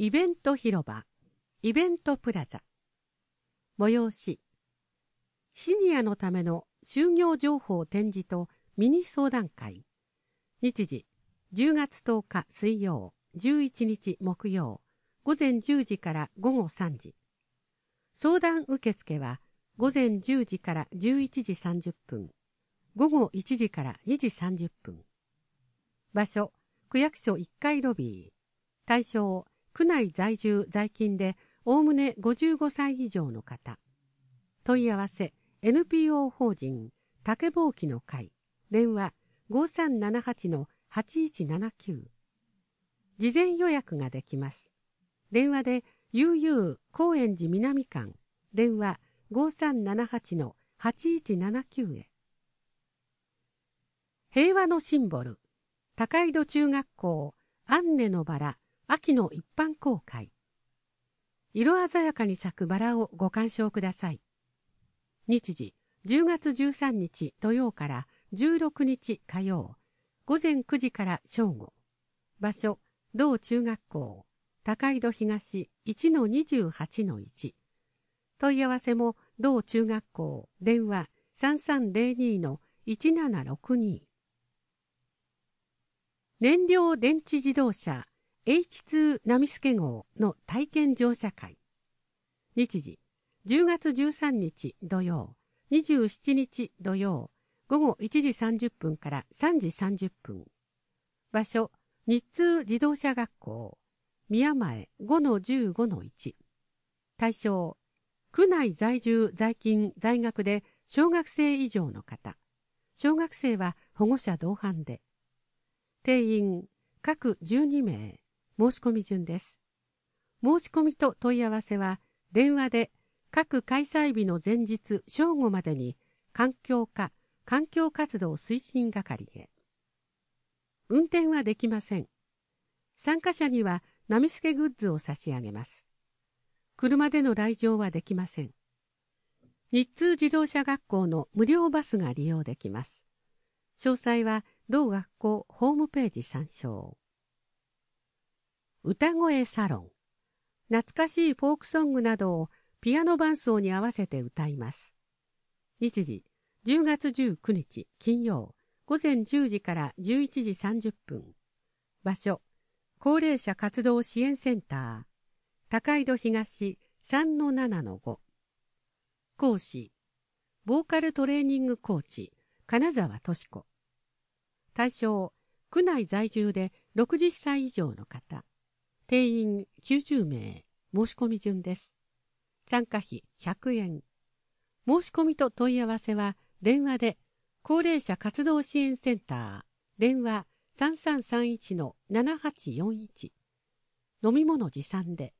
イベント広場、イベントプラザ。催し、シニアのための就業情報展示とミニ相談会。日時、10月10日水曜、11日木曜、午前10時から午後3時。相談受付は午前10時から11時30分、午後1時から2時30分。場所、区役所1階ロビー。対象、区内在住在勤でおおむね55歳以上の方。問い合わせ、NPO 法人竹ぼうきの会。電話 5378-8179。事前予約ができます。電話で悠々高円寺南間。電話 5378-8179 へ。平和のシンボル、高井戸中学校アンネのバラ秋の一般公開。色鮮やかに咲くバラをご鑑賞ください。日時、10月13日土曜から16日火曜、午前9時から正午。場所、同中学校、高井戸東 1-28-1。問い合わせも同中学校、電話 3302-1762。燃料電池自動車 H2 波助号の体験乗車会。日時、10月13日土曜、27日土曜、午後1時30分から3時30分。場所、日通自動車学校、宮前 5-15-1。対象、区内在住在勤在学で小学生以上の方。小学生は保護者同伴で。定員、各12名。申し込み順です。申し込みと問い合わせは、電話で各開催日の前日正午までに環境課環境活動推進係へ。運転はできません。参加者には波助グッズを差し上げます。車での来場はできません。日通自動車学校の無料バスが利用できます。詳細は同学校ホームページ参照。歌声サロン。懐かしいフォークソングなどをピアノ伴奏に合わせて歌います。日時、10月19日金曜、午前10時から11時30分。場所、高齢者活動支援センター。高井戸東 3-7-5。講師、ボーカルトレーニングコーチ、金沢敏子。対象、区内在住で60歳以上の方。定員90名。申し込み順です。参加費100円。申し込みと問い合わせは電話で高齢者活動支援センター。電話 3331-7841。飲み物持参で。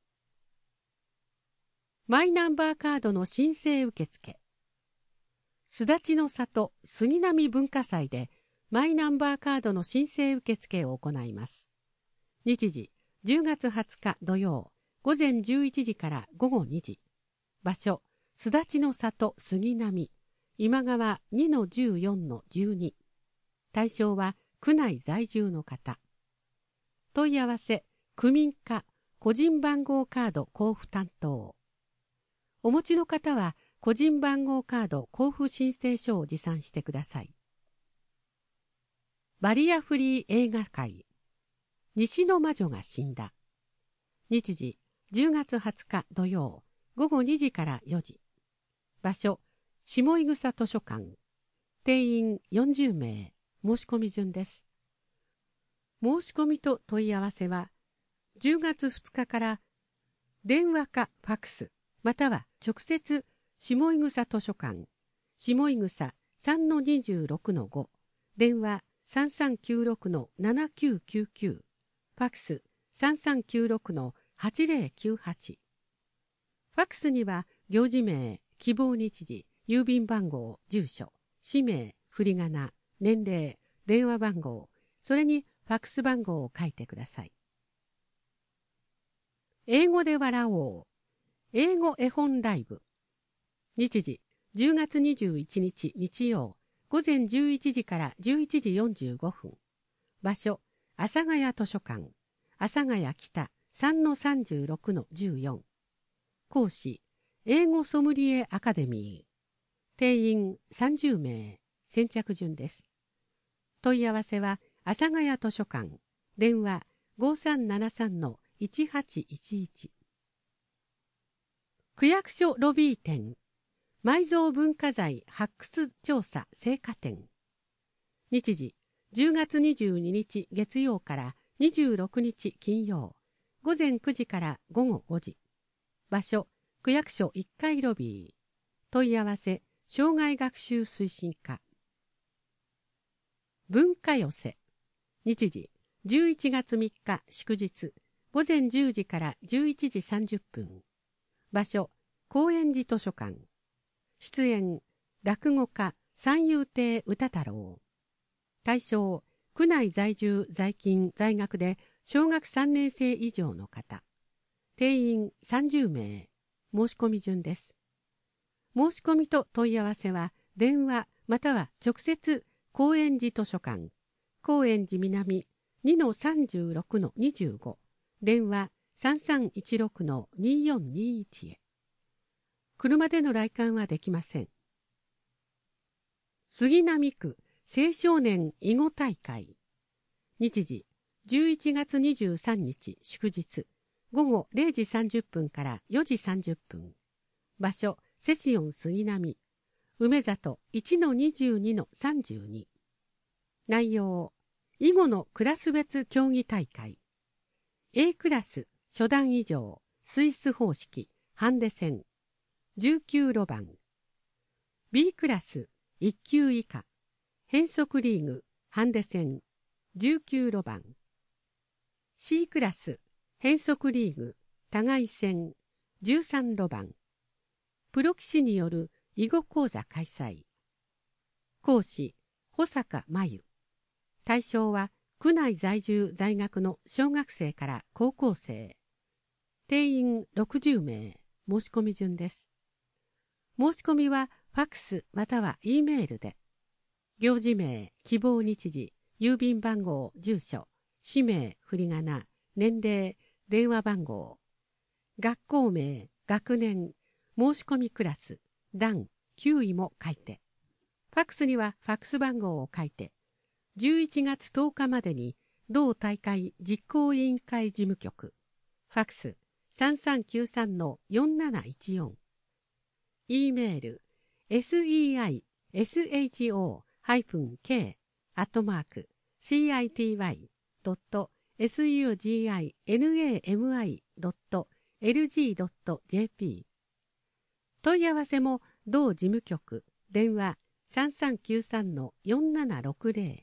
マイナンバーカードの申請受付。すだちの里杉並文化祭でマイナンバーカードの申請受付を行います。日時、10月20日土曜、午前11時から午後2時。場所、すだちの里杉並、今川 2-14-12。対象は区内在住の方。問い合わせ、区民課、個人番号カード交付担当。お持ちの方は、個人番号カード交付申請書を持参してください。バリアフリー映画会。西の魔女が死んだ。日時、10月20日土曜、午後2時から4時。場所、下井草図書館。定員40名。申し込み順です。申し込みと問い合わせは、10月2日から電話かファクス、または直接下井草図書館、下井草 3-26-5、電話 3396-7999、ファクス 3396-8098。ファクスには行事名、希望日時、郵便番号、住所、氏名、振り仮名、年齢、電話番号、それにファクス番号を書いてください。英語で笑おう。英語絵本ライブ。日時、10月21日日曜、午前11時から11時45分。場所、阿佐ヶ谷図書館、阿佐ヶ谷北 3-36-14。講師、英語ソムリエアカデミー。定員30名。先着順です。問い合わせは、阿佐ヶ谷図書館。電話5373-1811。区役所ロビー展。埋蔵文化財発掘調査成果展。日時、10月22日月曜から26日金曜。午前9時から午後5時。場所、区役所1階ロビー。問い合わせ、生涯学習推進課。文化寄せ。日時、11月3日祝日。午前10時から11時30分。場所、高円寺図書館。出演、落語家、三遊亭歌太郎。対象、区内在住、在勤、在学で小学3年生以上の方。定員30名。申し込み順です。申し込みと問い合わせは、電話または直接、高円寺図書館、高円寺南 2-36-25、電話3316-2421へ。車での来館はできません。杉並区青少年囲碁大会。日時、11月23日祝日、午後0時30分から4時30分。場所、セシオン杉並。梅里 1-22-32。内容、囲碁のクラス別競技大会。A クラス、初段以上、スイス方式、ハンデ戦。19路盤。B クラス、1級以下、変則リーグ、ハンデ戦。19路盤。C クラス、変則リーグ、互い戦。13路盤。プロ棋士による囲碁講座開催。講師、保坂真由。対象は、区内在住在学の小学生から高校生。定員60名。申し込み順です。申し込みは、ファックスまたは E メールで。行事名、希望日時、郵便番号、住所、氏名、振り仮名、年齢、電話番号。学校名、学年、申し込みクラス、段、9位も書いて。ファックスにはファックス番号を書いて、11月10日までに同大会実行委員会事務局、ファックス 3393-4714。E メール、seisho-city-city.suginami.lg.jp。問い合わせも同事務局、電話 3393-4760。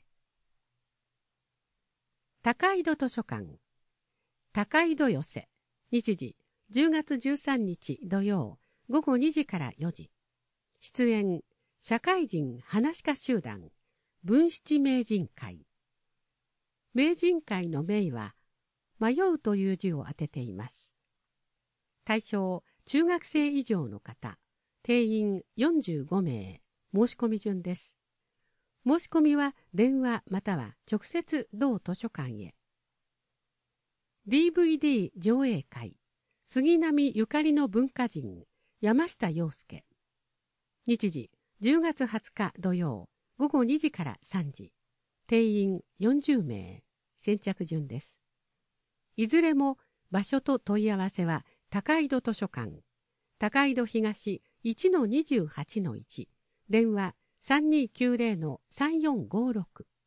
高井戸図書館。高井戸寄せ。日時、10月13日土曜、午後2時から4時。出演、社会人話し家集団、文七名人会。名人会の名は、迷うという字を当てています。対象、中学生以上の方、定員45名、申し込み順です。申し込みは電話または直接同図書館へ。DVD 上映会、杉並ゆかりの文化人、山下洋介。日時、10月20日土曜、午後2時から3時。定員40名、先着順です。いずれも場所と問い合わせは高井戸図書館、高井戸東 1-28-1、電話3290-3456。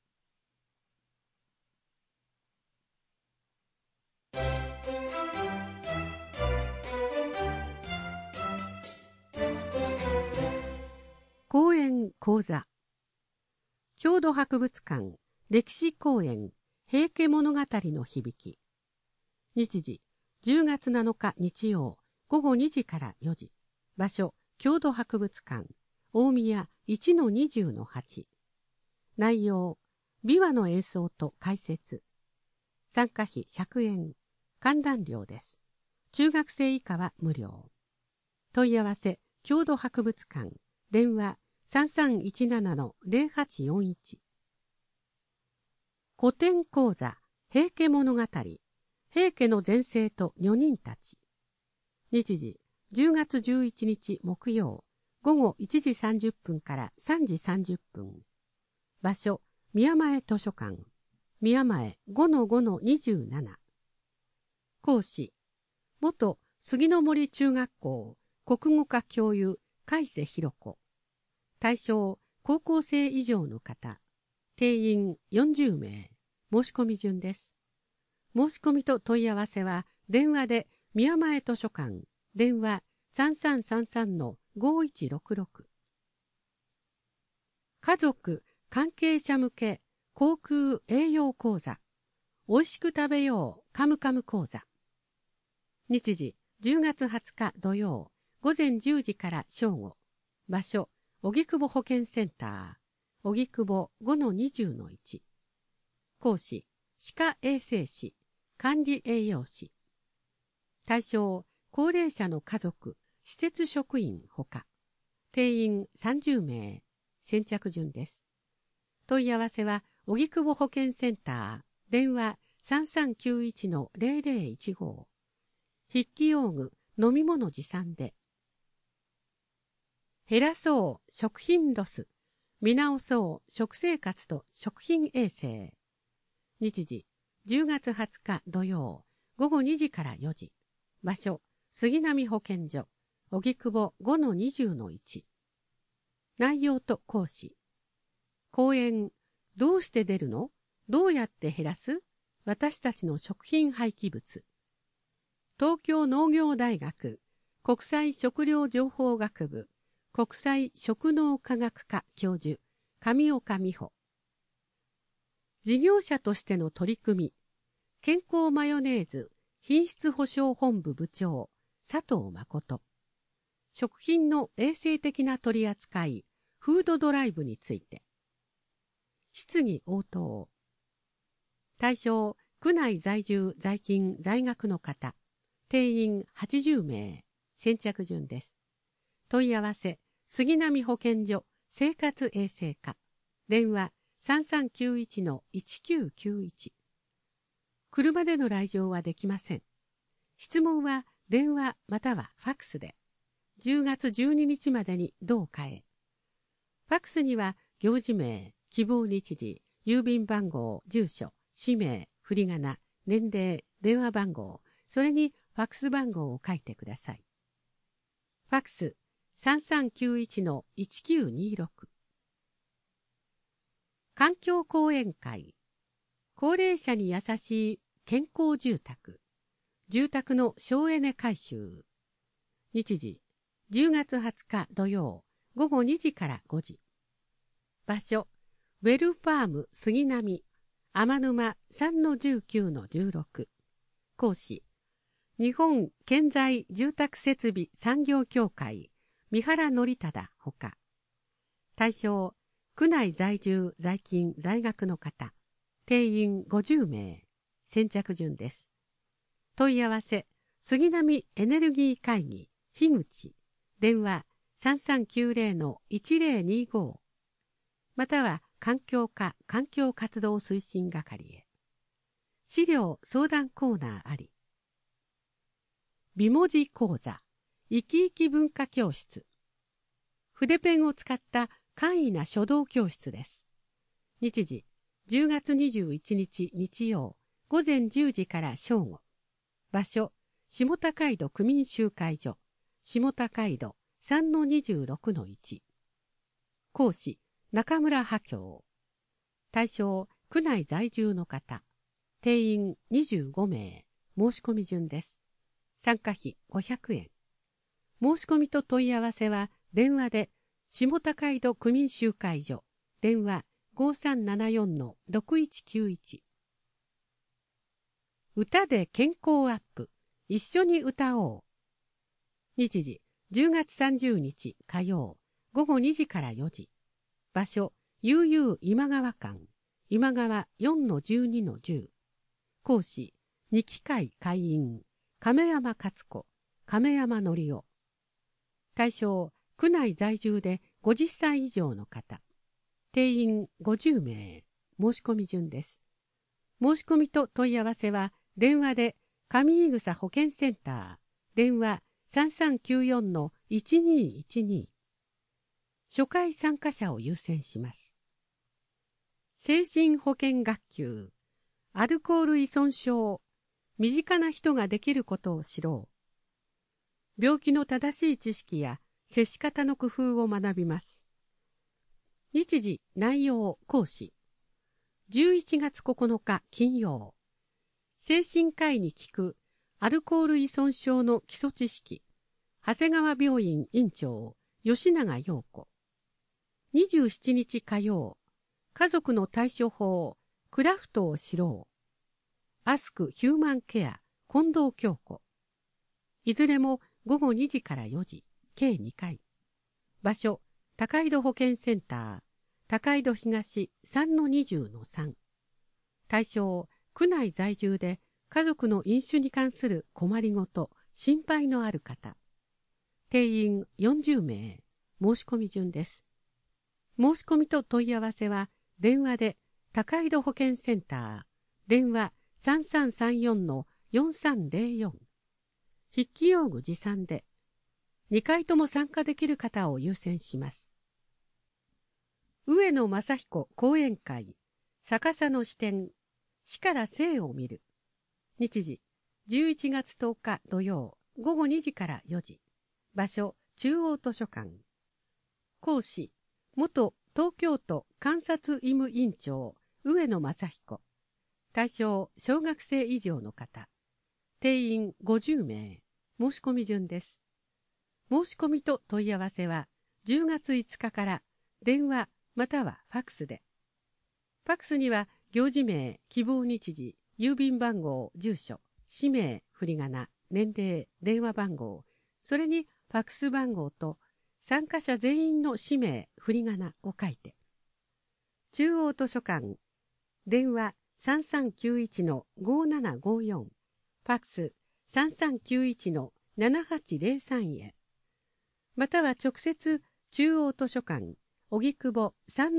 講演講座。郷土博物館歴史公園平家物語の響き。日時、10月7日日曜、午後2時から4時。場所、郷土博物館、大宮 1-20-8。内容、琵琶の演奏と解説。参加費100円。観覧料です。中学生以下は無料。問い合わせ、郷土博物館、電話3317-0841。古典講座、平家物語。平平家の前世と女人たち。日時、10月11日木曜、午後1時30分から3時30分。場所、宮前図書館。宮前 5-5-27。講師、元杉の森中学校国語科教諭海瀬弘子。対象、高校生以上の方。定員40名。申し込み順です。申し込みと問い合わせは、電話で宮前図書館、電話 3333-5166。家族、関係者向け、航空栄養講座。おいしく食べよう、カムカム講座。日時、10月20日土曜、午前10時から正午。場所、荻窪保健センター、荻窪 5-20-1。講師、歯科衛生士、管理栄養士。対象、高齢者の家族、施設職員ほか。定員30名。先着順です。問い合わせは、荻窪保健センター、電話 3391-0015。筆記用具、飲み物持参で。減らそう食品ロス。見直そう食生活と食品衛生。日時、10月20日土曜、午後2時から4時。場所、杉並保健所、荻窪 5-20-1。内容と講師。講演、どうして出るの？どうやって減らす？私たちの食品廃棄物。東京農業大学、国際食糧情報学部、国際食農科学科教授、上岡美穂。事業者としての取り組み、健康マヨネーズ品質保証本部部長、佐藤誠。食品の衛生的な取り扱い、フードドライブについて。質疑応答。対象、区内在住在勤在学の方。定員80名。先着順です。問い合わせ、杉並保健所生活衛生課。電話3391-1991。車での来場はできません。質問は電話またはファクスで。10月12日までに同課へ。ファクスには行事名、希望日時、郵便番号、住所、氏名、振り仮名、年齢、電話番号、それにファクス番号を書いてください。ファクス3391-1926。環境講演会。高齢者に優しい健康住宅。住宅の省エネ改修。日時、10月20日土曜、午後2時から5時。場所、ウェルファーム杉並、天沼 3-19-16。講師、日本建材住宅設備産業協会、三原則忠ほか。対象、区内在住在勤在学の方。定員50名。先着順です。問い合わせ、杉並エネルギー会議、樋口。電話3390-1025。または環境課環境活動推進係へ。資料相談コーナーあり。美文字講座、生き生き文化教室。筆ペンを使った簡易な書道教室です。日時、10月21日日曜、午前10時から正午。場所、下高井戸区民集会所、下高井戸 3-26-1。講師、中村波教。対象、区内在住の方。定員25名。申し込み順です。参加費500円。申し込みと問い合わせは、電話で、下高井戸区民集会所、電話5374-6191。歌で健康アップ、一緒に歌おう。日時、10月30日火曜、午後2時から4時。場所、悠々今川館、今川 4-12-10。講師、二期会会員、亀山勝子、亀山則夫。対象、区内在住で50歳以上の方。定員50名。申し込み順です。申し込みと問い合わせは、電話で上井草保健センター、電話3394-1212。初回参加者を優先します。精神保健学級、アルコール依存症、身近な人ができることを知ろう。病気の正しい知識や接し方の工夫を学びます。日時、内容、講師。11月9日金曜。精神科医に聞くアルコール依存症の基礎知識。長谷川病院院長、吉永陽子。27日火曜。家族の対処法、クラフトを知ろう。アスクヒューマンケア、近藤京子。いずれも午後2時から4時、計2回。場所、高井戸保健センター、高井戸東 3-20-3。対象、区内在住で家族の飲酒に関する困りごと、心配のある方。定員40名、申し込み順です。申し込みと問い合わせは、電話で高井戸保健センター、電話3334-4304。筆記用具持参で、2回とも参加できる方を優先します。上野正彦講演会、逆さの視点、死から生を見る。日時、11月10日土曜、午後2時から4時。場所、中央図書館。講師、元東京都監察医務院長、上野正彦。対象、小学生以上の方。定員50名。申し込み順です。申し込みと問い合わせは、10月5日から電話またはファクスで。ファクスには、行事名、希望日時、郵便番号、住所、氏名、振り仮名、年齢、電話番号、それにファクス番号と参加者全員の氏名、振り仮名を書いて。中央図書館、電話3391-5754、ファクス3391-7803へ。または直接中央図書館、荻窪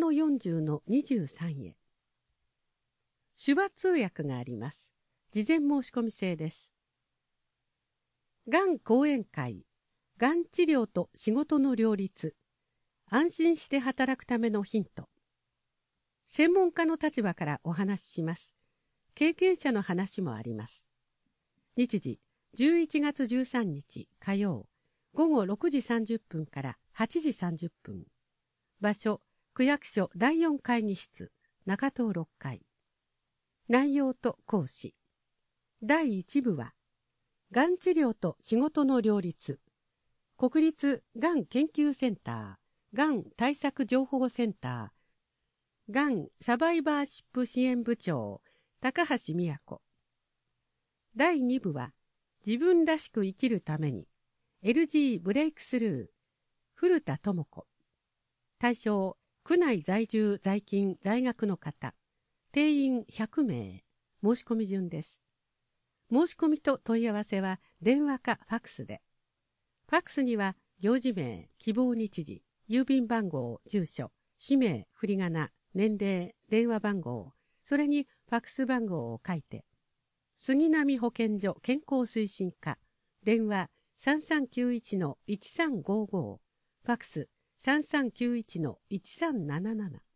3-40-23へ。手話通訳があります。事前申し込み制です。がん講演会、がん治療と仕事の両立、安心して働くためのヒント。専門家の立場からお話しします。経験者の話もあります。日時、11月13日火曜、午後6時30分から8時30分。場所、区役所第4会議室、中東6階。内容と講師。第1部は、がん治療と仕事の両立。国立がん研究センター、がん対策情報センター、がんサバイバーシップ支援部長、高橋美也子。第2部は、自分らしく生きるために、LG ブレイクスルー、古田智子。対象、区内在住在勤在学の方。定員100名。申し込み順です。申し込みと問い合わせは電話かファクスで。ファクスには行事名、希望日時、郵便番号、住所、氏名、振り仮名、年齢、電話番号、それにファクス番号を書いて。杉並保健所健康推進課、電話3391-1355、ファクス3391-1377。